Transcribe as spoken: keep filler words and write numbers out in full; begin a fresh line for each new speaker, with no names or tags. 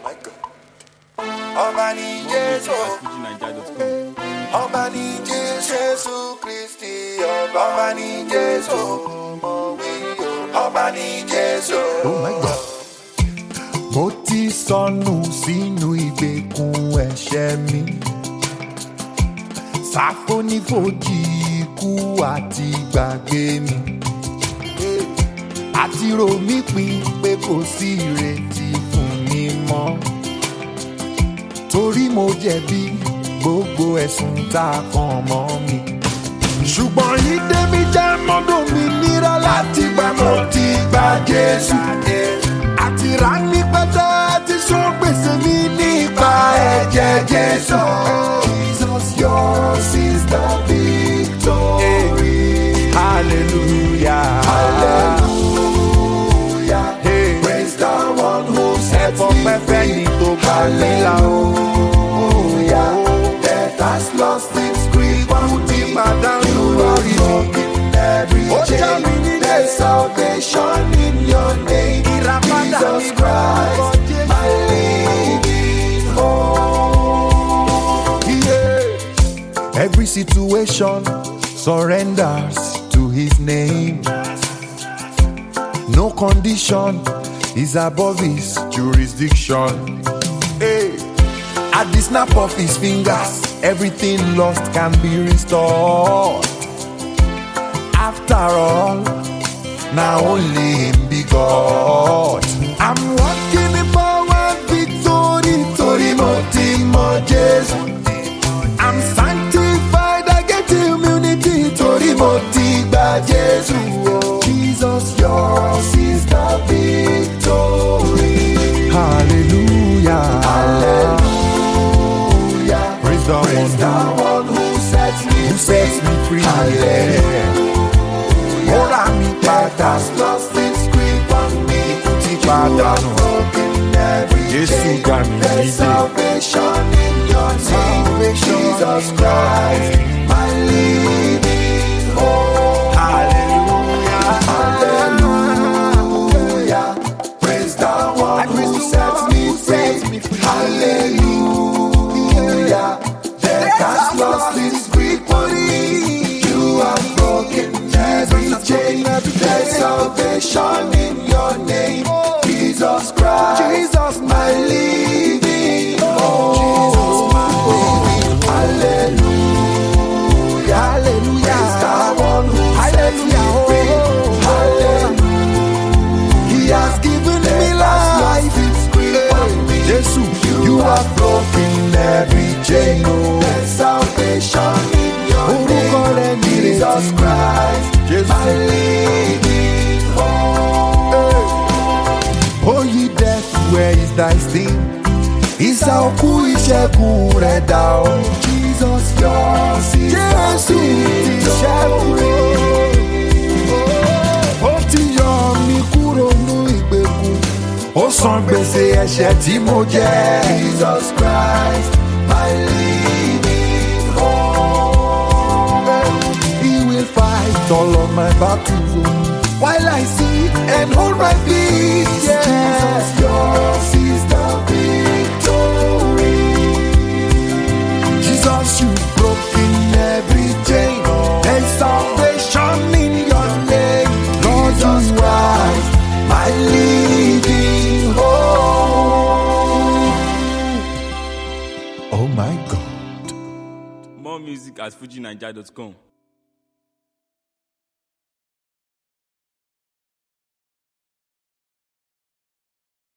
my God. Ọba ni Jésù. Ọba ni Jésù Kristi. Ọba ni Jésù. Ọba ni Jésù.
Oh my God. Mo ti sọnù sínú ìgbèkùn ẹ̀ṣẹ̀ mi. Ṣàfonífojì ikú àti gbàgbé mi. Àti rò mí pin pé kò sí ìrètí fún mi mọ́. Torí mo jẹ̀bi gbogbo ẹ̀sùn tá a kàn mọ́ mi. Ṣùgbọ́n ìdè mi jẹ́ mọ́dún mi nira láti gbà mo ti gba Jésù. Àti rà ní pẹ́tẹ́ tí sọ gbèsè mi nípa ẹ̀jẹ̀ Jésù. Jesus, yours is the victory. Hallelujah. Hallelujah. Hey. Praise the one who sets me free. Hallelujah. Death has lost its grip on me. You are broken every chain. There's salvation in your name. Jesus Christ, my living hope. Yeah. Every situation surrenders to his name. No condition is above his jurisdiction. Hey. At the snap of his fingers, everything lost can be restored. After all, now only him be God. I'm walking in power and victory. Tori mo ti mo Jesus. I'm sanctified, I get immunity. Tori mo ti gba Jesus. Jesus, yours is the victory. Hallelujah. Hallelujah. Praise the, Praise one, the who, one who sets me who free. Sets me free. Hallelujah. Ora mi patas lost its grip on me. You are broken every chain. There's salvation in your name. Jesus Christ, my living hope. Hallelujah. Hallelujah. Praise the one who sets me free. Hallelujah. Death has lost its grip on me. You are broken every chain. There's salvation in your name. Jesus Christ, Jesus, my living hope. Jesus, my living hope. Hallelujah. Hallelujah. Praise the one who sets me free. Hallelujah. He has given me life. It's grip on me. Jesus, you have broken every chain. There's salvation in your name. Jesus Christ, my living hope. Oh, ye death, where is thy sting? Isa oku ìṣẹ́gun rẹ̀ dà o. Jesus, yours is the victory. Ó ti yọ mí kúrò nínú ìgbèkùn. Ó san gbèsè ẹ̀ṣẹ̀ tí mo jẹ. Jesus Christ, my living hope. He will fight all of my battles while I sit and hold my peace. Yeah. Jesus, yours is the victory. Jesus, you've broken every chain. There's salvation in your name. Lord, Jesus Christ, my living hope. Oh my God.
More music at fuji naija dot com.